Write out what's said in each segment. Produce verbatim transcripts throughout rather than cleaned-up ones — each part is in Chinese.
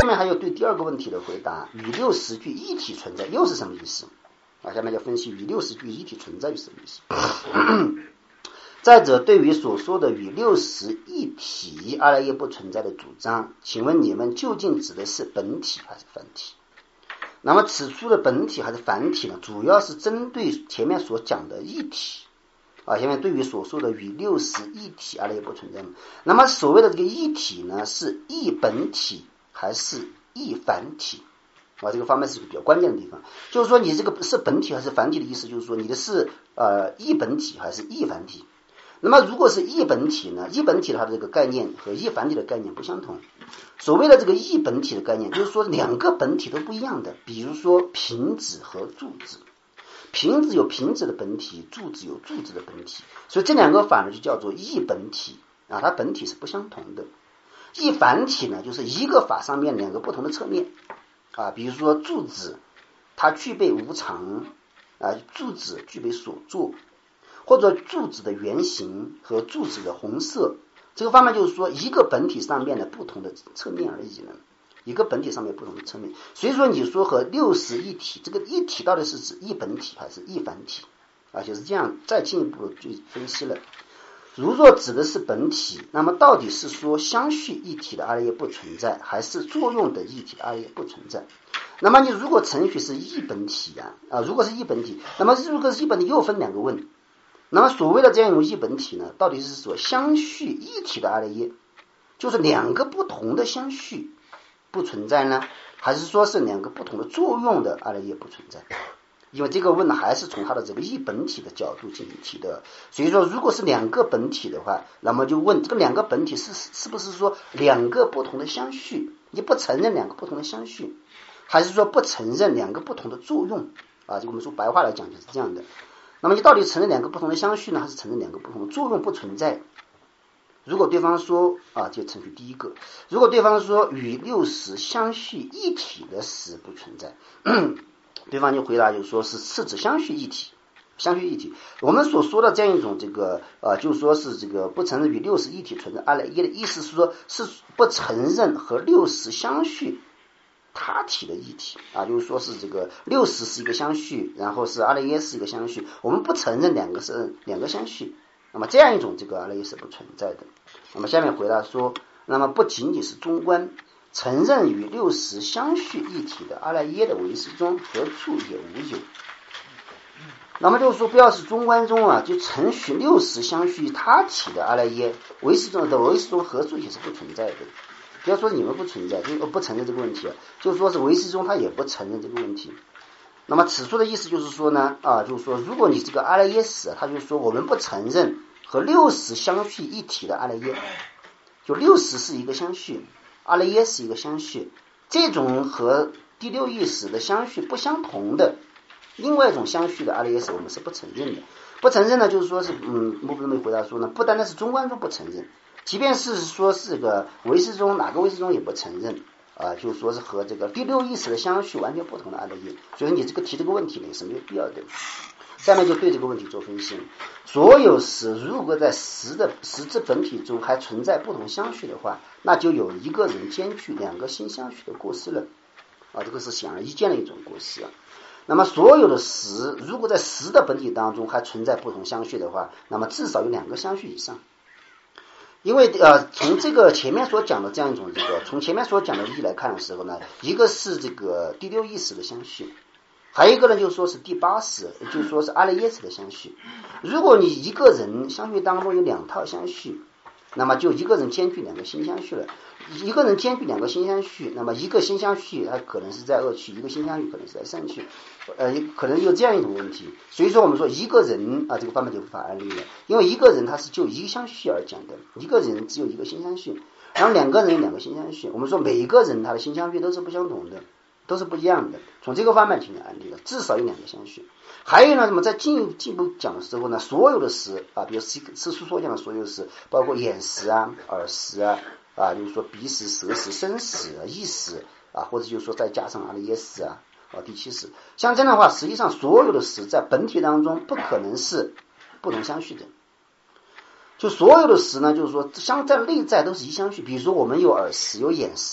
下面还有对第二个问题的回答，与六十具一体存在又是什么意思啊？下面要分析与六十具一体存在是什么意思。再者，对于所说的与六十一体阿赖耶不存在的主张，请问你们究竟指的是本体还是繁体？那么此处的本体还是繁体呢？主要是针对前面所讲的一体啊，前面对于所说的与六十一体阿赖耶不存在。那么所谓的这个一体呢，是一本体还是一繁体啊？这个方面是一个比较关键的地方，就是说你这个是本体还是繁体的意思，就是说你的是呃一本体还是一繁体。那么如果是一本体呢，一本体它的这个概念和一繁体的概念不相同。所谓的这个一本体的概念，就是说两个本体都不一样的，比如说平子和柱子，平子有平子的本体，柱子有柱子的本体，所以这两个反而就叫做一本体啊，它本体是不相同的。一繁体呢，就是一个法上面两个不同的侧面啊，比如说柱子，它具备无常啊，柱子具备所作，或者柱子的圆形和柱子的红色，这个方面就是说一个本体上面的不同的侧面而已呢，一个本体上面不同的侧面。所以说你说和六十一体，这个一体到底是指一本体还是一繁体啊？就是这样再进一步的去分析了。如若指的是本体，那么到底是说相续一体的阿赖耶不存在，还是作用的一体的阿赖耶不存在？那么你如果程序是一本体啊，啊，如果是一本体，那么如果是一本体又分两个问。那么所谓的这样一种一本体呢，到底是说相续一体的阿赖耶，就是两个不同的相续不存在呢，还是说是两个不同的作用的阿赖耶不存在？因为这个问呢还是从它的这个一本体的角度进行提的，所以说如果是两个本体的话，那么就问这个两个本体是是不是说两个不同的相续，你不承认两个不同的相续，还是说不承认两个不同的作用啊？就我们说白话来讲就是这样的。那么你到底承认两个不同的相续呢，还是承认两个不同的作用不存在？如果对方说啊，就程序第一个，如果对方说与六十相续一体的实不存在，对方就回答就是说是是指相续一体，相续一体。我们所说的这样一种这个呃，就是说是这个不承认与六十一体存在阿赖耶的意思是说，是不承认和六十相续他体的一体啊，就是说是这个六十是一个相续，然后是阿赖耶是一个相续，我们不承认两个是两个相续，那么这样一种这个阿赖耶是不存在的。那么下面回答说，那么不仅仅是中观，承认与六十相续一体的阿赖耶的唯识中何处也无有。那么就是说，不要是中观中啊，就承许六十相续他体的阿赖耶唯识中的唯识中何处也是不存在的。不要说你们不存在，就不承认这个问题，就说是唯识中他也不承认这个问题。那么此处的意思就是说呢，啊，就是说如果你这个阿赖耶识，他就说我们不承认和六十相续一体的阿赖耶，就六十是一个相续，阿赖耶是一个相续，这种和第六意识的相续不相同的另外一种相续的阿赖耶识，我们是不承认的。不承认呢，就是说是嗯，木不那么回答说呢，不单单是中观中不承认。即便是说是个唯识中哪个唯识中也不承认啊，就是说是和这个第六意识的相续完全不同的阿赖耶，所以你这个提这个问题呢也是没有必要的。下面就对这个问题做分析，所有实如果在实的实质本体中还存在不同相续的话，那就有一个人兼具两个新相续的过失了啊，这个是显而易见的一种过失啊。那么所有的实如果在实的本体当中还存在不同相续的话，那么至少有两个相续以上。因为呃，从这个前面所讲的这样一种这个，从前面所讲的意义来看的时候呢，一个是这个第六意识的相续，还有一个呢就是说是第八识，就是说是阿赖耶识的相续。如果你一个人相续当中有两套相续，那么就一个人兼具两个新相续了。一个人兼具两个新相续，那么一个新相续它可能是在恶趣，一个新相续可能是在善趣，呃，可能有这样一种问题。所以说我们说一个人啊，这个方面就无法安利了，因为一个人他是就一个相续而讲的，一个人只有一个新相续，然后两个人有两个新相续。我们说每一个人他的新相续都是不相同的，都是不一样的。从这个方面进行安利了，至少有两个相续。还有呢，那么在进进一步讲的时候呢，所有的识啊，比如是是书所讲的所有识，包括眼识啊、耳识啊。啊，就是说鼻识、舌识、身识、意识啊，或者就是说再加上阿赖耶识啊，啊第七识，像这样的话，实际上所有的识在本体当中不可能是不同相续的。就所有的识呢，就是说相在内在都是一相续。比如说我们有耳识、有眼识啊，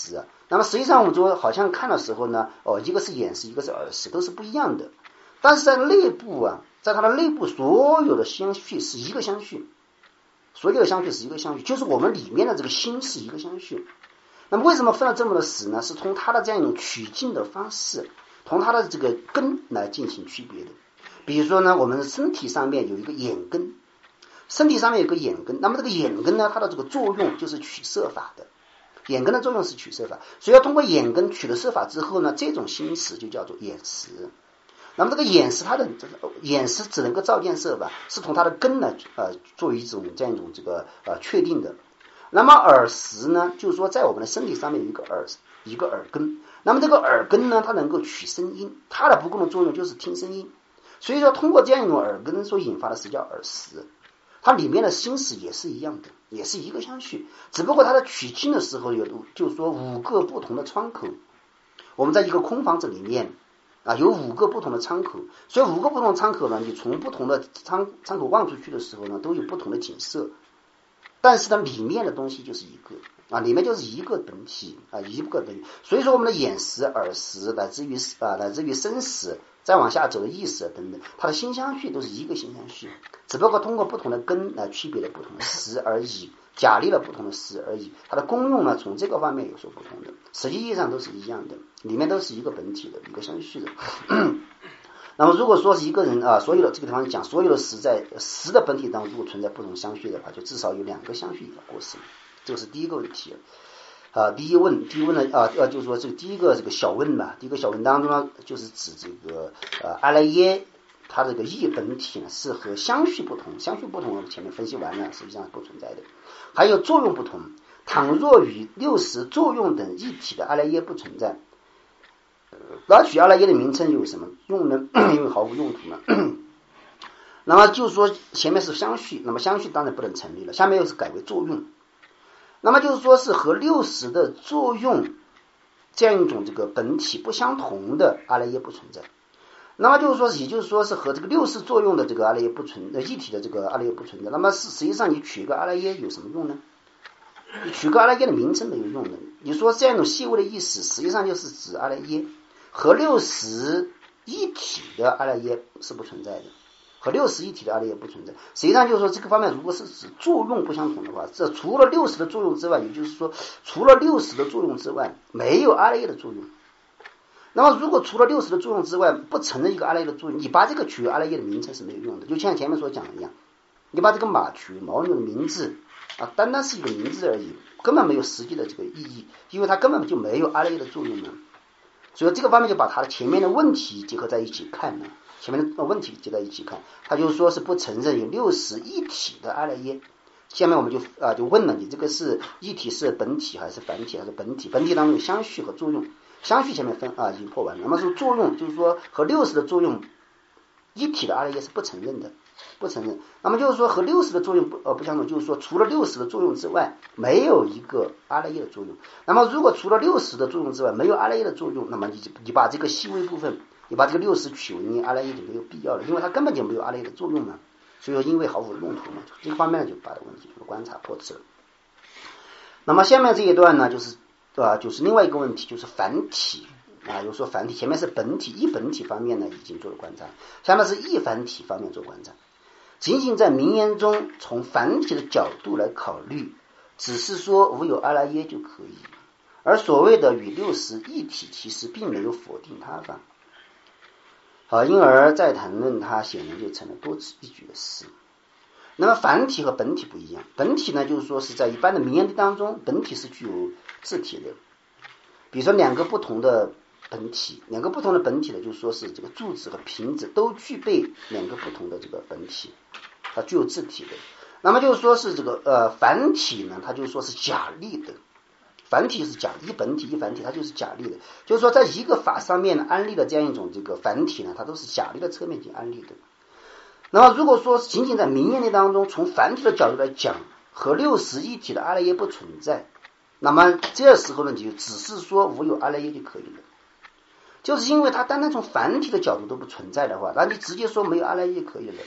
那么实际上我们说好像看的时候呢，哦，一个是眼识，一个是耳识，都是不一样的。但是在内部啊，在它的内部所有的相续是一个相续，所有的相续是一个相续，就是我们里面的这个心是一个相续。那么为什么分了这么的死呢？是从它的这样一种取境的方式，从它的这个根来进行区别的。比如说呢，我们身体上面有一个眼根，身体上面有个眼根，那么这个眼根呢，它的这个作用就是取色法的。眼根的作用是取色法，所以要通过眼根取了色法之后呢，这种心识就叫做眼识。那么这个眼识，它的眼识只能够照见色法，是从它的根呢呃作为一种这样一种这个呃确定的。那么耳识呢，就是说在我们的身体上面有一个耳一个耳根，那么这个耳根呢，它能够取声音，它的不共的作用就是听声音。所以说通过这样一种耳根所引发的是叫耳识，它里面的心识也是一样的，也是一个相续，只不过它的取经的时候有就是说五个不同的窗口。我们在一个空房子里面啊，有五个不同的窗口，所以五个不同的窗口呢，你从不同的窗窗口望出去的时候呢，都有不同的景色。但是呢，里面的东西就是一个啊，里面就是一个本体啊，一个本体。所以说我们的眼识、耳识，乃至于啊，乃至于身识，再往下走的意识等等，它的心相续都是一个心相续，只不过通过不同的根来区别了不同的识而已，假立了不同的识而已。它的功用呢，从这个方面有所不同的，实际意义上都是一样的，里面都是一个本体的一个相续的。那么如果说是一个人啊，所有的这个地方讲，所有的实在实的本体当中，如果存在不同相续的话，就至少有两个相续要过世，这个是第一个问题啊。第一问，第一问呢啊啊，就是说这个第一个这个小问嘛，第一个小问当中呢，就是指这个呃阿赖耶，它这个异本体呢是和相续不同，相续不同，前面分析完了，实际上是不存在的。还有作用不同，倘若与六识作用等一体的阿赖耶不存在。而取阿赖耶的名称有什么用呢？因为毫无用途呢。那么就是说前面是相续，那么相续当然不能成立了，下面又是改为作用。那么就是说是和六识的作用这样一种这个本体不相同的阿赖耶不存在。那么就是说，也就是说是和这个六识作用的这个阿赖耶不存呃一体的这个阿赖耶不存在。那么是实际上你取一个阿赖耶有什么用呢？你取个阿赖耶的名称没有用的。你说这样一种细微的意思，实际上就是指阿赖耶和六识一体的阿赖耶是不存在的，和六识一体的阿赖耶不存在。实际上就是说这个方面，如果是指作用不相同的话，这除了六识的作用之外，也就是说除了六识的作用之外，没有阿赖耶的作用。那么如果除了六识的作用之外，不承认一个阿赖耶的作用，你把这个取阿赖耶的名称是没有用的。就像前面所讲的一样，你把这个马取牦牛的名字啊，单单是一个名字而已，根本没有实际的这个意义，因为它根本就没有阿赖耶的作用呢。所以这个方面就把它的前面的问题结合在一起看呢，前面的问题结合在一起看，他就是说是不承认有六识一体的阿赖耶。下面我们就啊就问了，你这个是一体是本体还是反体还是本体？本体当中有相续和作用，相续前面分啊已经破完了。那么说作用就是说和六识的作用一体的阿赖耶是不承认的，不承认。那么就是说和六识的作用不呃不相同，就是说除了六识的作用之外，没有一个阿赖耶的作用。那么如果除了六识的作用之外没有阿赖耶的作用，那么你你把这个细微部分，你把这个六识取为阿赖耶就没有必要了，因为它根本就没有阿赖耶的作用嘛。所以说因为毫无用途嘛，这个方面就把这个问题就观察破斥了。那么下面这一段呢，就是啊就是另外一个问题，就是繁体啊，有说繁体，前面是本体一本体方面呢已经做了观察，下面是异繁体方面做观察。仅仅在名言中从繁体的角度来考虑，只是说无有阿赖耶就可以，而所谓的与六识一体，其实并没有否定他法。好，因而再谈论它，显然就成了多此一举的事。那么繁体和本体不一样，本体呢就是说是在一般的名言当中，本体是具有自体的。比如说两个不同的本体，两个不同的本体呢，就是说是这个柱子和瓶子都具备两个不同的这个本体，它具有自体的。那么就是说是这个呃繁体呢，它就是说是假立的。繁体是假一本体一繁体，它就是假立的，就是说在一个法上面安立的这样一种这个繁体呢，它都是假立的侧面去安立的。那么如果说仅仅在名言力当中，从繁体的角度来讲，和六识一体的阿赖耶不存在，那么这时候呢，就只是说无有阿赖耶就可以了。就是因为它单单从繁体的角度都不存在的话，那你直接说没有阿赖耶可以了。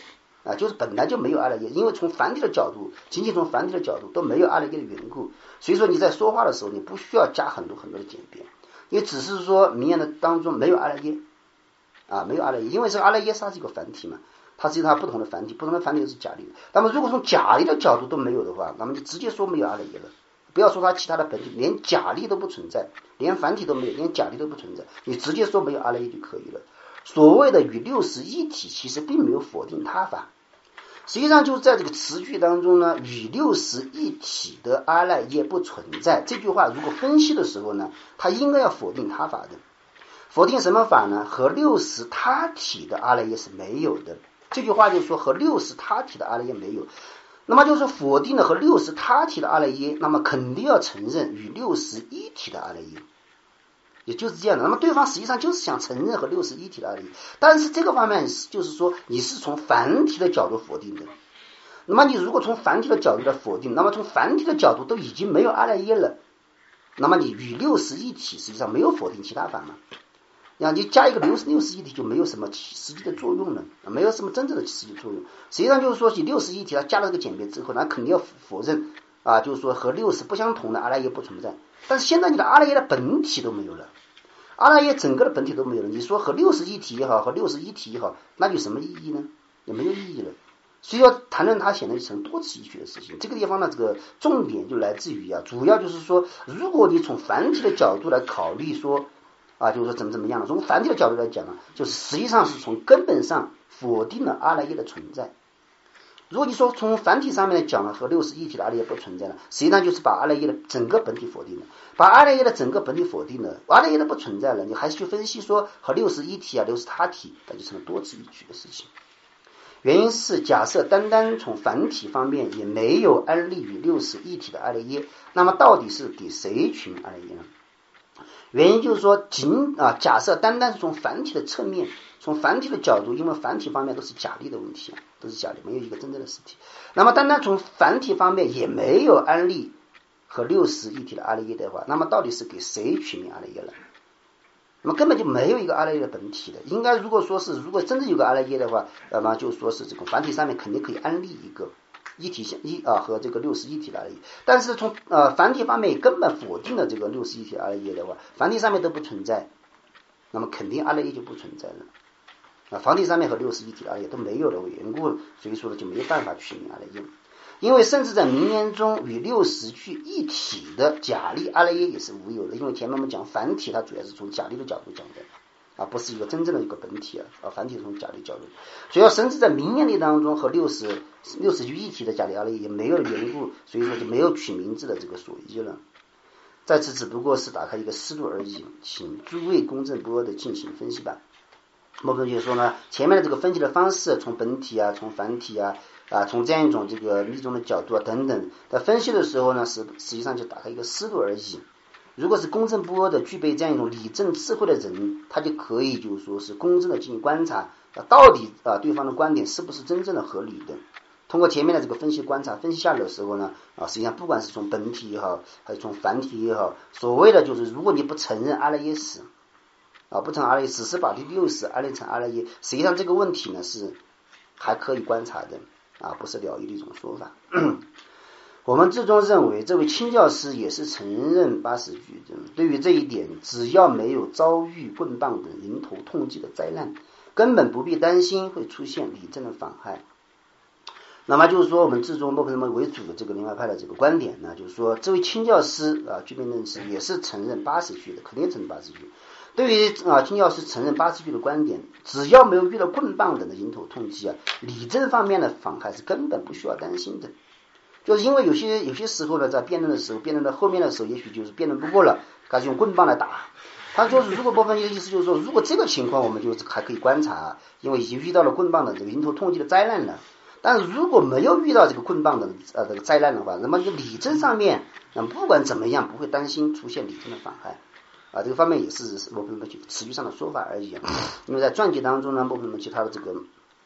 啊，就是本来就没有阿赖耶，因为从繁体的角度，仅仅从繁体的角度都没有阿赖耶的缘故，所以说你在说话的时候，你不需要加很多很多的简便，因为只是说名言的当中没有阿赖耶啊，没有阿赖耶，因为这个阿赖耶它是一个繁体嘛，它是它不同的繁体，不同的繁体都是假例。那么如果从假例的角度都没有的话，那么你直接说没有阿赖耶了，不要说它其他的本体，连假例都不存在，连繁体都没有，连假例都不存在，你直接说没有阿赖耶就可以了。所谓的与六十一体其实并没有否定他法，实际上就是在这个词句当中呢，与六十一体的阿赖耶不存在，这句话如果分析的时候呢，它应该要否定他法的。否定什么法呢？和六十他体的阿赖耶是没有的，这句话就是说和六十他体的阿赖耶没有，那么就是否定了和六十他体的阿赖耶，那么肯定要承认与六十一体的阿赖耶，也就是这样的。那么对方实际上就是想承认和六十一体的阿赖耶，但是这个方面就是说你是从繁体的角度否定的。那么你如果从繁体的角度来否定，那么从繁体的角度都已经没有阿赖耶了，那么你与六十一体实际上没有否定其他法嘛？然后你加一个六十六十一体就没有什么实际的作用了，没有什么真正的实际作用。实际上就是说，你六十一体它加了这个简别之后，那肯定要否认啊，就是说和六十不相同的阿赖耶不存在。但是现在你的阿赖耶的本体都没有了，阿赖耶整个的本体都没有了，你说和六十一体也好，和六十一体也好，那有什么意义呢？也没有意义了。所以要谈论它显得成多此一举的事情。这个地方呢，这个重点就来自于啊，主要就是说，如果你从繁体的角度来考虑说。啊，就是说怎么怎么样了？从繁体的角度来讲呢，就是实际上是从根本上否定了阿赖耶的存在。如果你说从繁体上面来讲呢，和六十一体的阿赖耶不存在了，实际上就是把阿赖耶的整个本体否定了，把阿赖耶的整个本体否定了，阿赖耶的不存在了，你还是去分析说和六十一体啊、六十他体，那就成了多此一举的事情。原因是假设单单从繁体方面也没有安立于六十一体的阿赖耶，那么到底是给谁取名阿赖耶呢？原因就是说，仅啊，假设单单是从繁体的侧面，从繁体的角度，因为繁体方面都是假例的问题，都是假例，没有一个真正的实体。那么单单从繁体方面也没有安立和六十一体的阿赖耶的话，那么到底是给谁取名阿赖耶了？那么根本就没有一个阿赖耶的本体的。应该如果说是，如果真的有个阿赖耶的话，那么就说是这个繁体上面肯定可以安立一个。一体相一啊和这个六十一体的阿赖耶，但是从呃繁体方面根本否定了这个六十一体阿赖耶的话，繁体上面都不存在，那么肯定阿赖耶就不存在了啊。繁体上面和六十一体的阿赖耶都没有的缘故，所以说呢就没办法取名阿赖耶。因为甚至在名言中与六十具一体的假例阿赖耶也是无有的，因为前面我们讲繁体它主要是从假例的角度讲的。啊，不是一个真正的一个本体啊，啊，繁体从假例角度，所以要甚至在名言例当中和六十六十具一体的假例阿赖耶也没有的缘故，所以说就没有取名字的这个所依了。在此只不过是打开一个思路而已，请诸位公正不阿的进行分析吧。莫非就是说呢，前面的这个分析的方式，从本体啊，从繁体啊，啊，从这样一种这个密宗的角度啊等等，在分析的时候呢，是实际上就打开一个思路而已。如果是公正不阿的，具备这样一种理正智慧的人，他就可以就是说是公正的进行观察，啊，到底啊对方的观点是不是真正的合理的。通过前面的这个分析观察，分析下来的时候呢，啊，实际上不管是从本体也好，还是从繁体也好，所谓的就是如果你不承认阿赖耶识，啊，不承认阿赖耶，只是把第六识安立成阿赖耶，实际上这个问题呢是还可以观察的，啊，不是了义的一种说法。我们最终认为，这位清教师也是承认八十句的。对于这一点，只要没有遭遇棍棒等迎头痛击的灾难，根本不必担心会出现理正的妨害。那么就是说，我们至终莫什么为主的这个灵外派的这个观点呢，就是说，这位清教师啊，具备认识也是承认八十句的，肯定承认八十句。对于啊清教师承认八十句的观点，只要没有遇到棍棒等的迎头痛击啊，理正方面的妨害是根本不需要担心的。就是因为有些有些时候呢，在辩论的时候，辩论到后面的时候，也许就是辩论不过了，开始用棍棒来打。他就是如果部分意思就是说，如果这个情况我们就还可以观察，因为已经遇到了棍棒的这个迎头痛击的灾难了。但是如果没有遇到这个棍棒的呃这个灾难的话，那么就理政上面，那么不管怎么样，不会担心出现理政的妨害啊。这个方面也是我们词句上的说法而已。因为在传记当中呢，我们其他的这个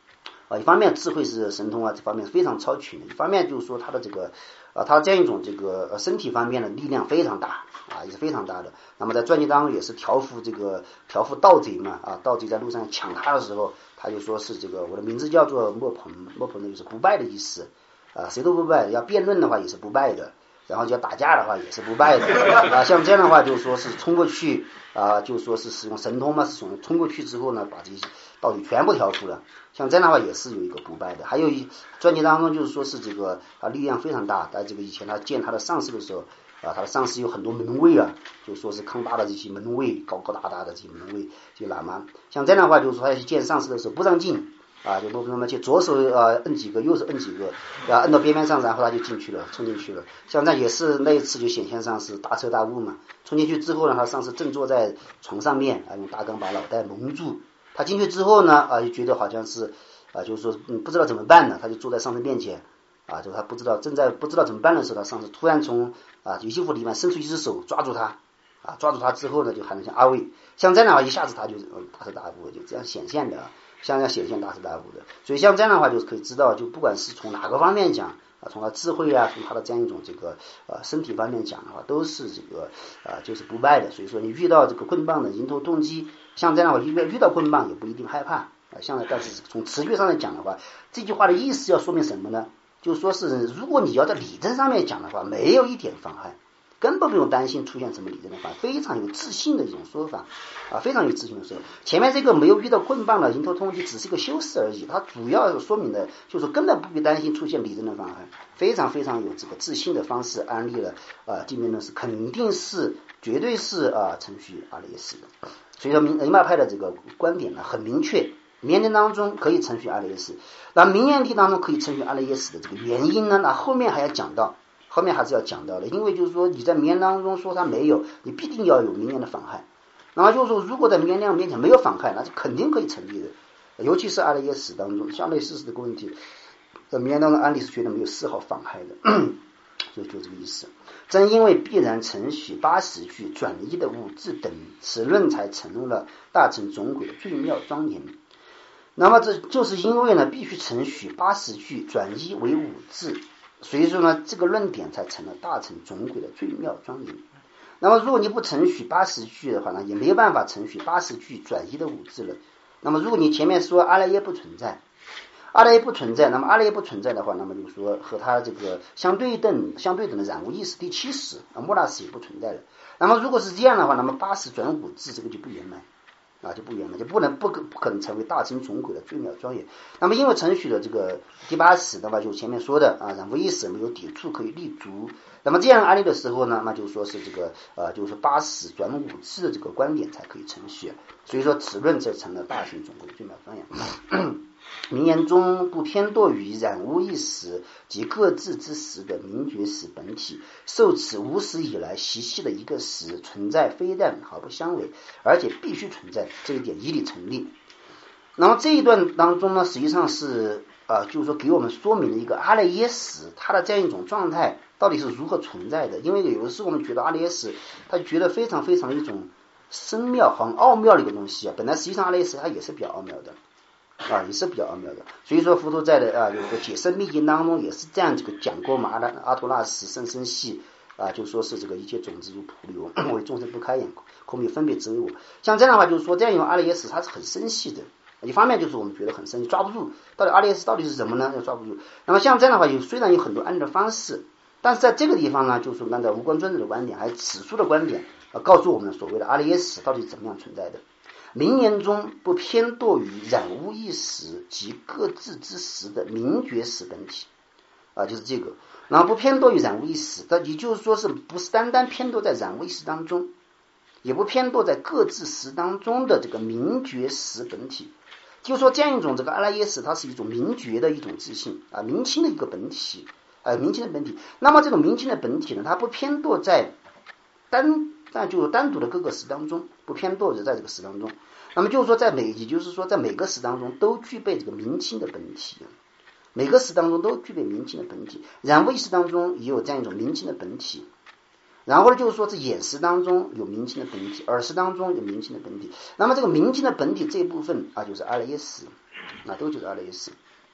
啊，一方面智慧是神通啊，这方面是非常超群的；一方面就是说他的这个啊，他这样一种这个呃身体方面的力量非常大啊，也是非常大的。那么在传记当中也是调伏这个调伏盗贼嘛啊，盗贼在路上抢他的时候，他就说是这个我的名字叫做莫鹏，莫鹏呢就是不败的意思啊，谁都不败，要辩论的话也是不败的。然后就要打架的话也是不败的啊，像这样的话就是说是冲过去啊，就是说是使用神通嘛，是从冲过去之后呢，把这些道理全部调出了。像这样的话也是有一个不败的。还有一传记当中就是说是这个啊力量非常大，在这个以前他见他的上司的时候啊，他的上司有很多门卫啊，就说是康大的这些门卫，高高大大的这些门卫，这些喇嘛。像这样的话就是说他去见上司的时候不让进。啊，就不那么去左手呃摁几个，右手摁几个，啊摁到边边上，然后他就进去了，冲进去了。像那也是那一次就显现上是大彻大悟嘛。冲进去之后呢，他上次正坐在床上面啊，用大缸把脑袋蒙住。他进去之后呢，啊就觉得好像是啊，就是说嗯不知道怎么办呢，他就坐在上司面前啊，就他不知道正在不知道怎么办的时候，他上司突然从啊衣服里面伸出一只手抓住他。啊，抓住他之后呢，就喊了一下阿伟，像这样的话，一下子他就嗯大彻大悟，就这样显现的，像这样显现大彻大悟的。所以像这样的话，就可以知道，就不管是从哪个方面讲啊，从他智慧啊，从他的这样一种这个呃身体方面讲的话，都是这个啊、呃、就是不败的。所以说你遇到这个棍棒的迎头痛击，像这样的话，遇遇到棍棒也不一定害怕啊。像但是从词句上来讲的话，这句话的意思要说明什么呢？就是说是如果你要在理证上面讲的话，没有一点妨害。根本不用担心出现什么理论的话，非常有自信的一种说法啊，非常有自信的说法。前面这个没有遇到棍棒的迎头痛击只是一个修饰而已，它主要说明的就是根本不必担心出现理论的妨害，非常非常有这个自信的方式安利了啊，地面论是肯定是绝对是啊程序阿赖耶识的。所以说明人马派的这个观点呢很明确，绵念当中可以程序阿赖耶识，那明念力当中可以程序阿赖耶识的这个原因呢，那后面还要讲到。后面还是要讲到的，因为就是说你在名言当中说它没有，你必定要有名言的妨害。那么就是说，如果在名言量面前没有妨害，那是肯定可以成立的。尤其是阿赖耶识当中，相对事实这个问题，在名言当中案例是觉得没有丝毫妨害的，所以就这个意思。正因为必然承许八十句转移的五字等，此论才成入了大乘总轨的最妙庄严。那么这就是因为呢，必须承许八十句转移为五字。所以说呢，这个论点才成了大乘总轨的最妙庄严。那么如果你不承许八十句的话呢，也没有办法承许八十句转移的五字了。那么如果你前面说阿赖耶不存在，阿赖耶不存在，那么阿赖耶不存在的话，那么就是说和它这个相对等相对等的染无意识第七识啊，莫那识也不存在了。那么如果是这样的话，那么八十转五字这个就不圆满。啊，就不圆满，就不能不可不可能成为大乘总轨的最妙庄严。那么因为程序的这个第八识的话，就前面说的啊，染无意识没有抵触可以立足。那么这样案例的时候呢，那就说是这个呃，就是八识转五字的这个观点才可以程序。所以说此论则成了大乘总轨的最妙庄严。名言中不偏堕于染无意识及各自之识的明觉识本体，受此无始以来习气的一个识存在，非但毫不相违，而且必须存在，这一点以理成立。那么这一段当中呢，实际上是啊、呃，就是说给我们说明了一个阿赖耶识它的这样一种状态到底是如何存在的。因为有的时候我们觉得阿赖耶识，他觉得非常非常一种深妙、很奥妙的一个东西啊。本来实际上阿赖耶识它也是比较奥妙的。啊，也是比较奥妙的。所以说佛陀在的啊，有个解深密经当中也是这样这个讲过嘛，阿拉阿陀那识甚深细啊，就说是这个一切种子如瀑流，为众生不开眼，空没分别只为我。像这样的话，就是说这样用阿赖耶识它是很深细的。一方面就是我们觉得很深细，抓不住到底阿赖耶识到底是什么呢？要抓不住。那么像这样的话，有虽然有很多安利的方式，但是在这个地方呢，就是按照无观尊者的观点，还有此书的观点，啊，告诉我们所谓的阿赖耶识到底是怎么样存在的。名言中不偏堕于染污意识及各自之识的明觉识本体啊，就是这个。然后不偏堕于染污意识，它也就是说是不是单单偏堕在染污意识当中，也不偏堕在各自识当中的这个明觉识本体。就是说这样一种这个阿赖耶识，它是一种明觉的一种自性啊，明清的一个本体啊，明清的本体。那么这种明清的本体呢，它不偏堕在单但就是单独的各个识当中，不偏堕在这个识当中。那么就是说在每也就是说在每个识当中都具备这个明清的本体，每个识当中都具备明清的本体，染污意识当中也有这样一种明清的本体。然后呢，就是说这眼识当中有明清的本体，耳识当中有明清的本体。那么这个明清的本体这一部分啊，就是阿赖耶识，啊，都就是阿赖耶识。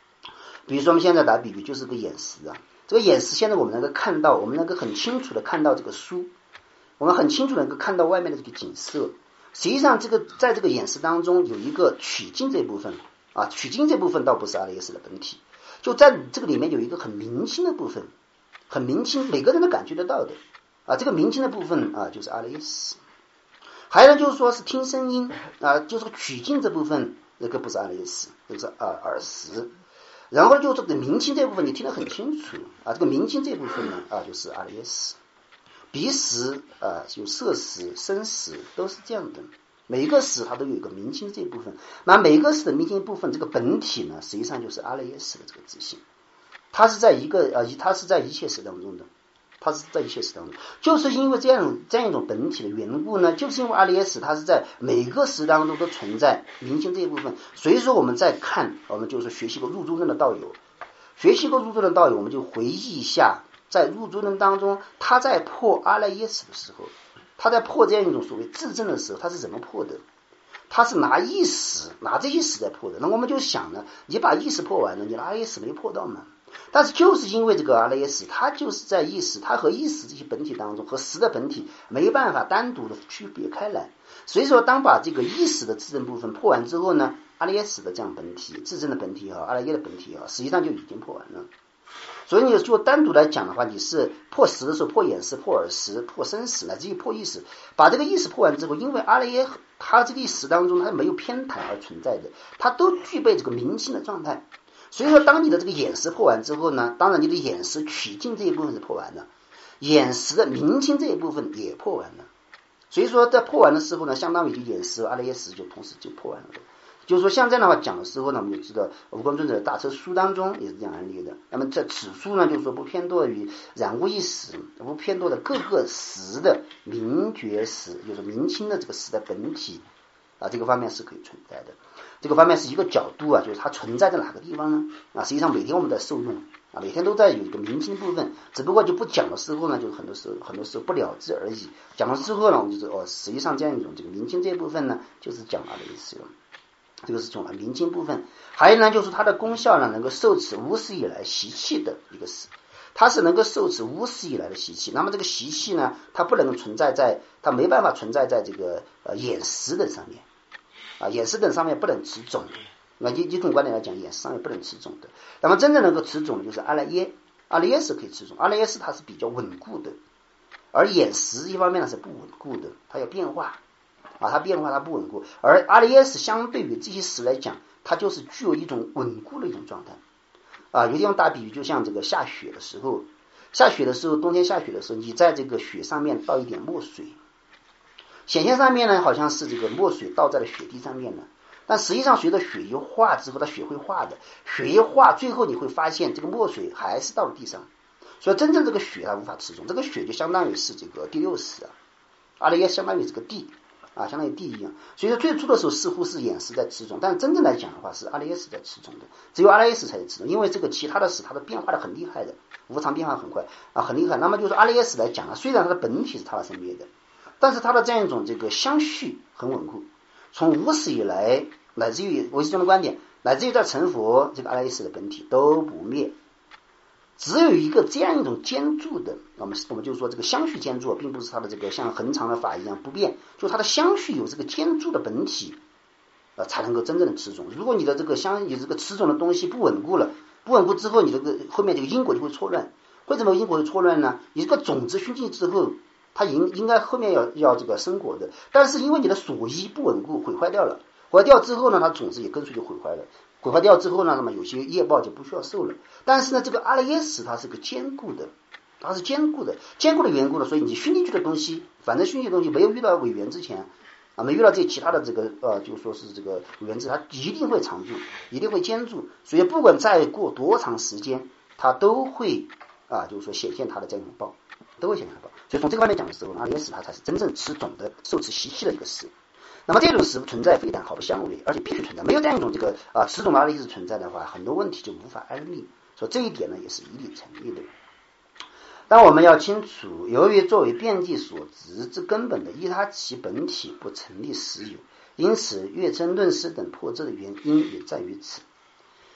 比如说我们现在打比喻就是个眼识啊，这个眼识现在我们能够看到，我们能够很清楚的看到这个书，我们很清楚的能够看到外面的这个景色。实际上这个在这个眼识当中有一个取境这部分啊，取境这部分倒不是阿赖耶识的本体，就在这个里面有一个很明清的部分，很明清，每个人都感觉得到的啊，这个明清的部分啊就是阿赖耶识。还有呢就是说是听声音啊，就是个取境这部分，这个不是阿赖耶识，这个是啊耳识。然后就这个明清这部分你听得很清楚啊，这个明清这部分呢啊就是阿赖耶识。鼻识啊有色识、声识都是这样的，每一个识它都有一个明清这部分，那每一个识的明清部分这个本体呢实际上就是阿赖耶识的这个自性，它是在一个呃它是在一切识当中的，它是在一切识当中，就是因为这样这样一种本体的缘故呢，就是因为阿赖耶识它是在每个识当中都存在明清这一部分，所以说我们在看，我们就是学习过入诸论的道友，学习过入诸论的道友，我们就回忆一下在入诸论当中他在破阿赖耶识的时候，他在破这样一种所谓自证的时候，他是怎么破的？他是拿意识拿这些识在破的。那我们就想呢，你把意识破完了，你阿赖耶识没破到嘛？但是就是因为这个阿赖耶识，它就是在意识，它和意识这些本体当中和识的本体没办法单独的区别开来，所以说当把这个意识的自证部分破完之后呢，阿赖耶识的这样本体自证的本体和阿赖耶的本体啊，实际上就已经破完了。所以你就单独来讲的话，你是破识的时候破眼识、破耳识、破身识，乃至于破意识，把这个意识破完之后，因为阿赖耶它这个意识当中它没有偏袒而存在的，它都具备这个明清的状态。所以说当你的这个眼识破完之后呢，当然你的眼识取境这一部分是破完了，眼识的明清这一部分也破完了。所以说在破完的时候呢，相当于就眼识阿赖耶识就同时就破完了。就是说像这样的话讲的时候呢，我们就知道无光尊者大车书当中也是这样案例的。那么在此书呢，就是说不偏堕于染污一识，不偏堕的各个识的明觉识，就是明清的这个识的本体啊，这个方面是可以存在的。这个方面是一个角度啊，就是它存在在哪个地方呢？啊，实际上每天我们在受用啊，每天都在有一个明清部分，只不过就不讲的时候呢，就是很多时候很多时候不了之而已。讲了之后呢，我们就说哦，实际上这样一种这个明清这一部分呢，就是讲了的意思了。这个是讲了明清部分。还有呢，就是它的功效呢，能够受持无始以来习气的一个事，它是能够受持无始以来的习气。那么这个习气呢，它不能存在在，它没办法存在在这个呃眼识等上面啊，眼识等上面不能持种。那一一种观点来讲，眼识上面不能持种的。那么真正能够持种的就是阿赖耶，阿赖耶是可以持种，阿赖耶是它是比较稳固的，而眼识一方面呢是不稳固的，它要变化。啊，它变化它不稳固，而阿赖耶识相对于这些识来讲，它就是具有一种稳固的一种状态。啊，有地方打比喻，就像这个下雪的时候，下雪的时候，冬天下雪的时候，你在这个雪上面倒一点墨水，显现上面呢好像是这个墨水倒在了雪地上面了，但实际上随着雪一化之后，它雪会化的，雪一化，最后你会发现这个墨水还是到了地上，所以真正这个雪它无法持种，这个雪就相当于是这个第六识啊，阿赖耶相当于这个地。啊，相当于地一样，所以说最初的时候似乎是眼识在持种，但是真正来讲的话是阿赖耶识在持种的，只有阿赖耶识才是持种，因为这个其他的识它的变化的很厉害的，无常变化很快啊，很厉害。那么就是阿赖耶识来讲呢，虽然它的本体是他的生灭的，但是它的这样一种这个相续很稳固，从无始以来，乃至于唯识宗的观点，乃至于在成佛，这个阿赖耶识的本体都不灭。只有一个这样一种坚住的，我们我们就说这个相续坚住，并不是它的这个像恒常的法一样不变，就它的相续有这个坚住的本体，呃，才能够真正的持种。如果你的这个相有这个持种的东西不稳固了，不稳固之后，你这个后面这个因果就会错乱。为什么因果会错乱呢？你这个种子熏进之后，它应应该后面要要这个生果的，但是因为你的所依不稳固，毁坏掉了，毁坏掉之后呢，它种子也跟随就毁坏了。毁坏掉之后呢，那么有些业报就不需要受了。但是呢，这个阿赖耶识它是个坚固的，它是坚固的，坚固的缘故呢，所以你熏进去的东西，反正熏进去的东西没有遇到违缘之前啊，没遇到这其他的这个呃，就说是这个违缘之，它一定会常住，一定会坚住。所以不管再过多长时间，它都会啊，就是说显现它的这种报，都会显现它的报。所以从这个方面讲的时候，阿赖耶识它才是真正持种的、受持习气的一个识。那么这种识存在非但毫不相违，而且必须存在。没有这样一种这个啊持种阿赖耶识存在的话，很多问题就无法安立。所以这一点呢，也是一理成立的。但我们要清楚，由于作为辩记所执之根本的依他其本体不成立实有，因此月称论师等破这的原因也在于此。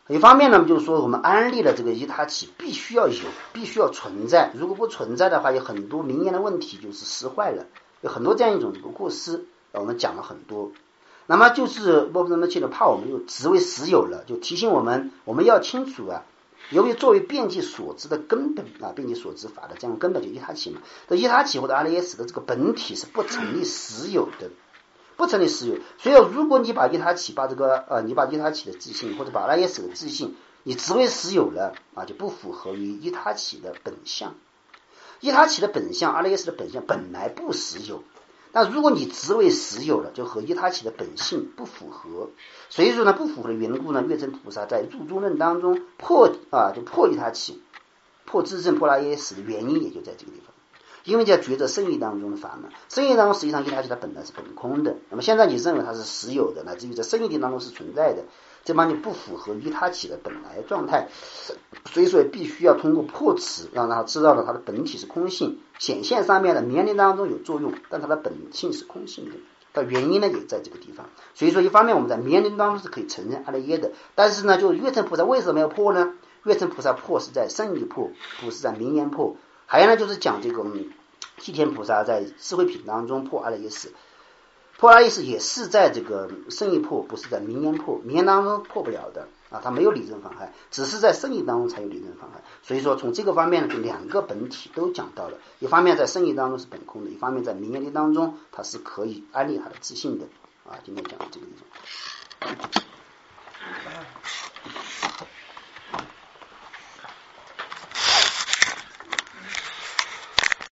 一方面呢，就是说我们安利的这个一他起必须要有，必须要存在，如果不存在的话，有很多名言的问题就是失坏了，有很多这样一种过失，我们讲了很多。那么就是波夫那么气的怕我们又职为实有了，就提醒我们我们要清楚啊，由于作为遍计所知的根本啊，遍计所知法的这样根本就一他起嘛，这一他起或者阿赖耶识的这个本体是不成立实有的，不成立实有。所以如果你把一他起把这个呃，你把一他起的自信或者把阿赖耶识的自信你职为实有了啊，就不符合于一他起的本相。一他起的本相，阿赖耶识的本相本来不实有，但如果你职为实有了，就和一他起的本性不符合。所以说呢，不符合的缘故呢，月称菩萨在入中论当中破啊，就破一他起，破自证破阿赖耶识的原因也就在这个地方。因为在觉者圣义当中的法呢，圣义当中实际上一他起它本来是本空的，那么现在你认为它是实有的，乃至于在圣义当中是存在的，这帮就不符合一他起的本来状态，所以说必须要通过破持让他知道了它的本体是空性，显现上面的年龄当中有作用，但它的本性是空性的，它原因呢也在这个地方。所以说一方面我们在年龄当中是可以承认阿赖耶的，但是呢就是月称菩萨为什么要破呢？月称菩萨破是在圣义破，不是在名言破。还有呢就是讲这个寂天菩萨在智慧品当中破阿赖耶识，破阿赖耶识也是在这个圣义破，不是在名言破，名言当中破不了的啊，它没有理证妨害，只是在圣义当中才有理证妨害。所以说从这个方面呢，就两个本体都讲到了，一方面在圣义当中是本空的，一方面在名言力当中它是可以安立它的自信的啊。今天讲到这个地方。